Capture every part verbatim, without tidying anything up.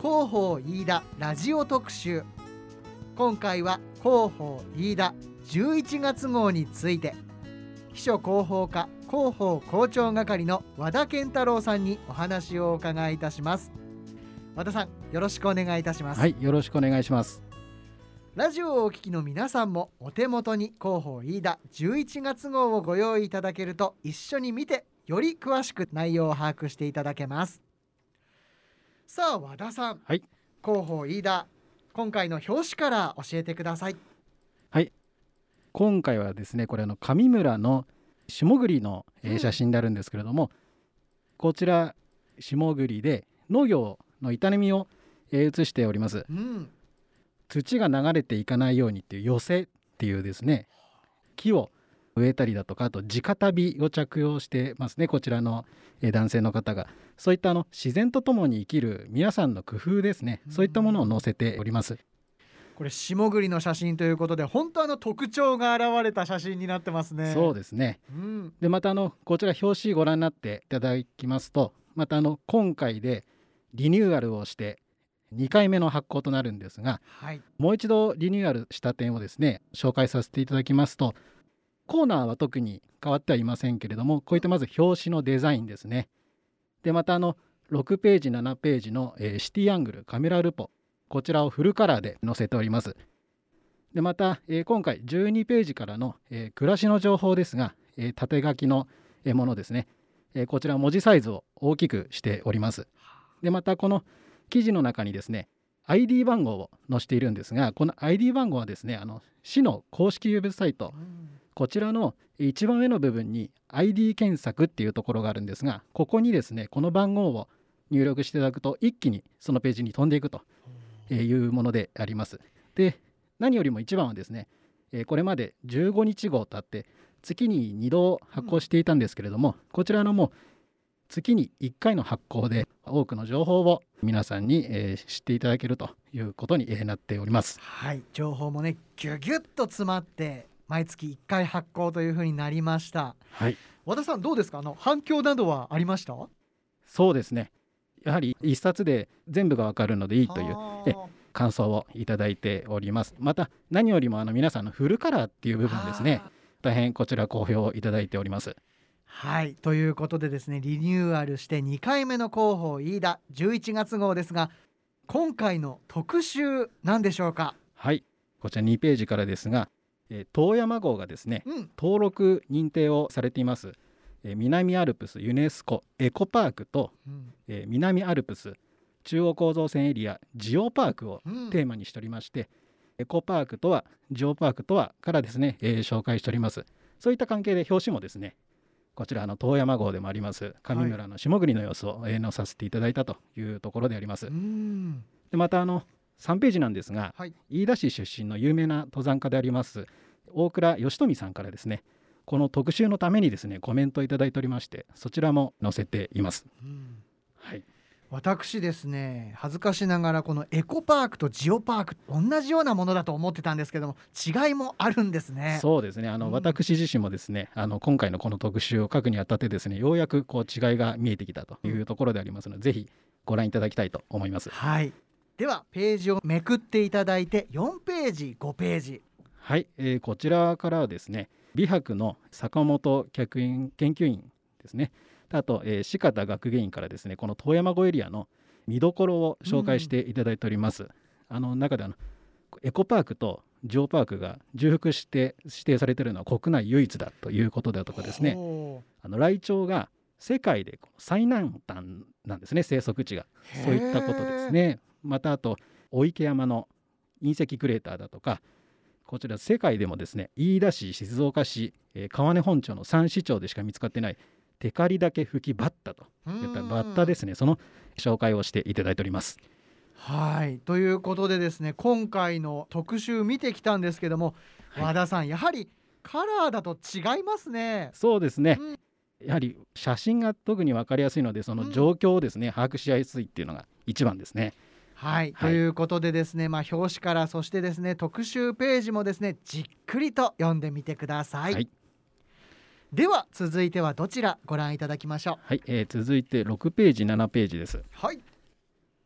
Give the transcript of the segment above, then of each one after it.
広報飯田ラジオ特集。今回は広報飯田じゅういちがつ号について、秘書広報課広報校長係の和田健太郎さんにお話をお伺いいたします。和田さん、よろしくお願いいたします。 はい、よろしくお願いします。 ラジオをお聞きの皆さんもお手元に広報飯田じゅういちがつ号をご用意いただけると、一緒に見てより詳しく内容を把握していただけます。さあ和田さん、 はい、 広報飯田、今回の表紙から教えてください。 はい、今回はですね、これあの上村の下栗の、えー、写真になるんですけれども、うん、こちら下栗で農業の営みを、えー、写しております、うん、土が流れていかないようにっていう寄せっていうですね、木を植えたりだとか、あと直旅を着用してますね、こちらの、えー、男性の方が。そういったあの自然とともに生きる皆さんの工夫ですね、そういったものを載せております。 これ下栗の写真ということで、本当あの特徴が現れた写真になってますね。 そうですね、うん、でまたあのこちら表紙ご覧になっていただきますと、またあの今回でリニューアルをしてにかいめの発行となるんですが、はい、もう一度リニューアルした点をですね紹介させていただきますと、コーナーは特に変わってはいませんけれども、こういったまず表紙のデザインですね。でまたあのろくページななページの、えー、シティアングルカメラルポ、こちらをフルカラーで載せております。でまた、えー、今回じゅうにページからの、えー、暮らしの情報ですが、えー、縦書きのものですね、えー、こちら文字サイズを大きくしております。でまたこの記事の中にですね アイディー 番号を載せているんですが、この アイディー 番号はですね、あの市の公式ウェブサイト、うん、こちらの一番上の部分に アイディー 検索っていうところがあるんですが、ここにですねこの番号を入力していただくと一気にそのページに飛んでいくというものであります。で何よりも一番はですね、これまでじゅうごにち号とあって月ににど発行していたんですけれども、うん、こちらのもう月にいっかいの発行で多くの情報を皆さんに、えー、知っていただけるということに、えー、なっております。 はい、情報もねギュギュッと詰まって毎月いっかい発行というふうになりました。はい、和田さんどうですか、あの反響などはありました？ そうですね、やはり一冊で全部がわかるのでいいというえ感想をいただいております。また何よりもあの皆さんのフルカラーっていう部分ですね、大変こちら好評いただいております。 はい、ということでですね、リニューアルしてにかいめの広報飯田じゅういちがつ号ですが、今回の特集何でしょうか？ はい、こちらにページからですが、えー、遠山号がですね、うん、登録認定をされています、えー、南アルプスユネスコエコパークと、うんえー、南アルプス中央構造線エリアジオパークをテーマにしておりまして、うん、エコパークとはジオパークとはからですね、えー、紹介しております。そういった関係で表紙もですね、こちらの遠山号でもあります上村の下栗の様子を、はい、載させていただいたというところであります。うんでまたあのさんページなんですが、はい、飯田市出身の有名な登山家であります大倉義富さんからですね、この特集のためにですねコメントをいただいておりまして、そちらも載せています。うんはい、私ですね、恥ずかしながらこのエコパークとジオパーク同じようなものだと思ってたんですけども、違いもあるんですね。 そうですね、あの、うん、私自身もですね、あの今回のこの特集を書くにあたってですね、ようやくこう違いが見えてきたというところでありますので、うん、ぜひご覧いただきたいと思います。 はい、ではページをめくっていただいてよんページごページ、 はい、えー、こちらからはですね、美白の坂本客員研究員ですね、あと、えー、四方学芸員からですね、この遠山号エリアの見どころを紹介していただいております。うん、あの中であのエコパークとジオパークが重複して指定されているのは国内唯一だということだとかですね、あのライチョウが世界で最南端なんですね、生息地が。そういったことですね。またあと御池山の隕石クレーターだとか、こちら世界でもですね、飯田市、静岡市、えー、川根本町のさん市町でしか見つかってないテカリダケフキバッタといったバッタですね、その紹介をしていただいております。 はい、ということでですね、今回の特集見てきたんですけども、はい、和田さんやはりカラーだと違いますね。 そうですね、うん、やはり写真が特に分かりやすいので、その状況をですね、うん、把握しやすいっていうのが一番ですね。 はい、はい、ということでですね、まあ、表紙からそしてですね特集ページもですねじっくりと読んでみてください。はい、では続いてはどちらご覧いただきましょう。 はい、えー、続いてろくページななページです。 はい、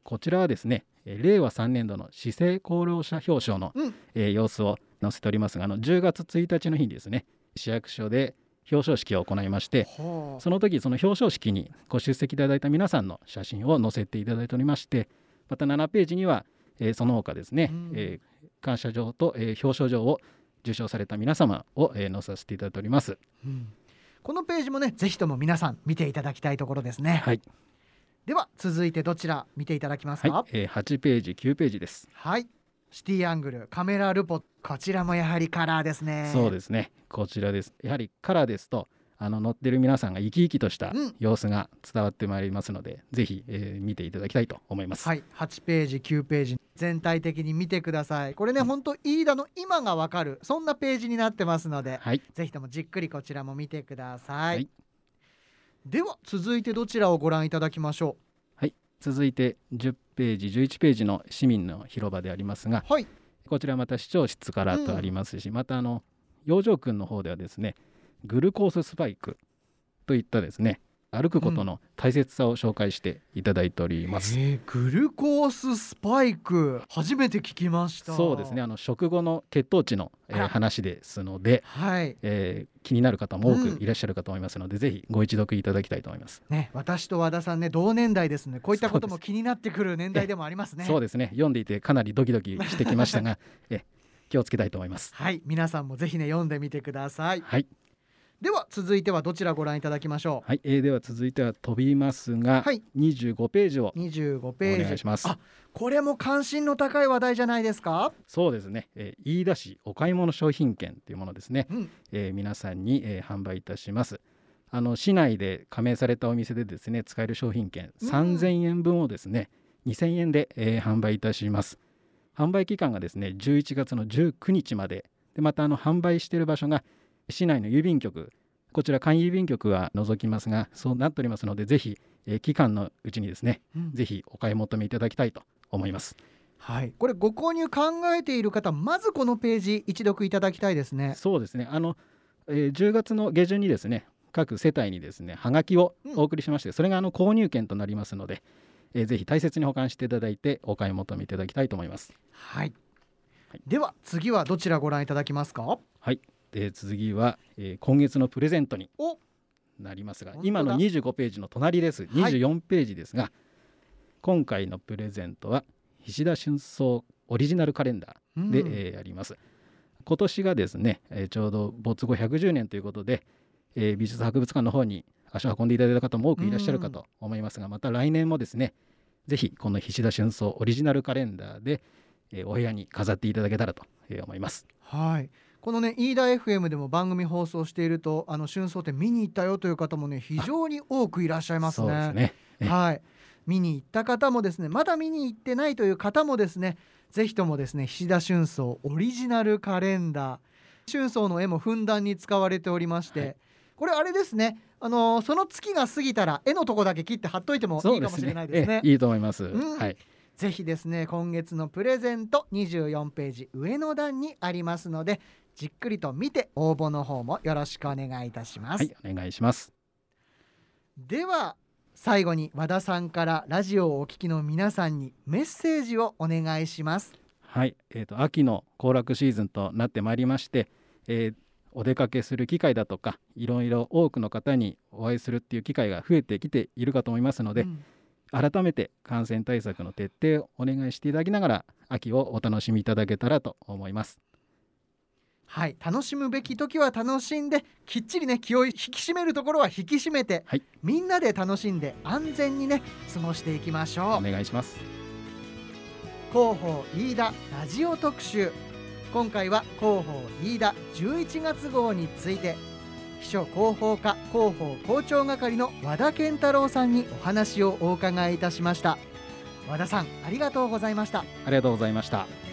こちらはですね、れいわさんねんどの市政功労者表彰の、うんえー、様子を載せておりますが、あのじゅうがつついたちの日にですね、市役所で表彰式を行いまして、その時その表彰式にご出席いただいた皆さんの写真を載せていただいておりまして、またななページには、えー、その他ですね、うんえー、感謝状と、えー、表彰状を受賞された皆様を、えー、載せさせていただいております、うん、 このページもね、ぜひとも皆さん見ていただきたいところですね。 はい。 では続いてどちら見ていただきますか？ はい、えー、はちページきゅうページです。 はい、シティアングルカメラルポ、こちらもやはりカラーですね。 そうですね、こちらです。やはりカラーですと、あの乗ってる皆さんが生き生きとした様子が伝わってまいりますので、うん、ぜひ、えー、見ていただきたいと思います。 はい、はちページきゅうページ全体的に見てください。これね、本当、うん、飯田の今がわかる、そんなページになってますので、はい、ぜひともじっくりこちらも見てください。はい、では続いてどちらをご覧いただきましょう？ はい、続いてじゅっページじゅういちページの市民の広場でありますが、はい、こちらまた市長室からとありますし、うん、またあの養生君の方ではですね、グルコーススパイクといったですね、歩くことの大切さを紹介していただいております、 うんえー、グルコーススパイク初めて聞きました。 そうですね、あの食後の血糖値の、えー、話ですので、はいえー、気になる方も多くいらっしゃるかと思いますので、うん、ぜひご一読いただきたいと思います、 ね、私と和田さんね、同年代ですね。こういったことも気になってくる年代でもありますね。 そうですね、読んでいてかなりドキドキしてきましたがえ気をつけたいと思います。 はい、皆さんもぜひね読んでみてください。 はい、 では続いてはどちらご覧いただきましょう？ はい、えー、では続いては飛びますが、はい、にじゅうごページをにじゅうごページお願いします。 あ、これも関心の高い話題じゃないですか？ そうですね、えー、飯田市お買い物商品券というものですね、うんえー、皆さんに、えー、販売いたします。あの市内で加盟されたお店でですね、使える商品券さんぜんえんぶんをですね、にせんえんで、えー、販売いたします。販売期間がですねじゅういちがつのじゅうくにちまでで、またあの販売している場所が市内の郵便局、こちら簡易郵便局は除きますが、そうなっておりますので、ぜひ、えー、期間のうちにですね、うん、ぜひお買い求めいただきたいと思います。 はい、これご購入考えている方、まずこのページ一読いただきたいですね。 そうですね、あの、えー、じゅうがつの下旬にですね、各世帯にですねはがきをお送りしまして、うん、それがあの購入券となりますので、えー、ぜひ大切に保管していただいてお買い求めいただきたいと思います。 はい、はい、では次はどちらご覧いただきますか？ はい、で次は、えー、今月のプレゼントになりますが、今のにじゅうごページの隣です。にじゅうよんページですが、はい、今回のプレゼントは菱田春草オリジナルカレンダーで、うんえー、あります。今年がですね、えー、ちょうど没後ひゃくじゅうねんということで、えー、美術博物館の方に足を運んでいただいた方も多くいらっしゃるかと思いますが、また来年もですね、ぜひこの菱田春草オリジナルカレンダーで、えー、お部屋に飾っていただけたらと思います。 はい、このね飯田 エフエム でも番組放送していると、あの春草展見に行ったよという方もね非常に多くいらっしゃいますね。 そうですね、 はい、見に行った方もですね、まだ見に行ってないという方もですね、ぜひともですね菱田春草オリジナルカレンダー、春草の絵もふんだんに使われておりまして、はい、これあれですね、あのー、その月が過ぎたら絵のとこだけ切って貼っといてもいいかもしれないですね。 いいと思います、うんはい、 ぜひですね今月のプレゼントにじゅうよんページ上の段にありますので、じっくりと見て応募の方もよろしくお願いいたします。 はい、お願いします。 では最後に和田さんからラジオをお聞きの皆さんにメッセージをお願いします。 はい、えーと、秋の行楽シーズンとなってまいりまして、えー、お出かけする機会だとか、いろいろ多くの方にお会いするっていう機会が増えてきているかと思いますので、うん、改めて感染対策の徹底をお願いしていただきながら秋をお楽しみいただけたらと思います。 はい、楽しむべき時は楽しんで、きっちりね気を引き締めるところは引き締めて、はい、みんなで楽しんで安全にね過ごしていきましょう。 お願いします。 広報飯田ラジオ特集、今回は広報飯田じゅういちがつ号について、秘書広報課広報校長係の和田健太郎さんにお話をお伺いいたしました。和田さん、ありがとうございました。 ありがとうございました。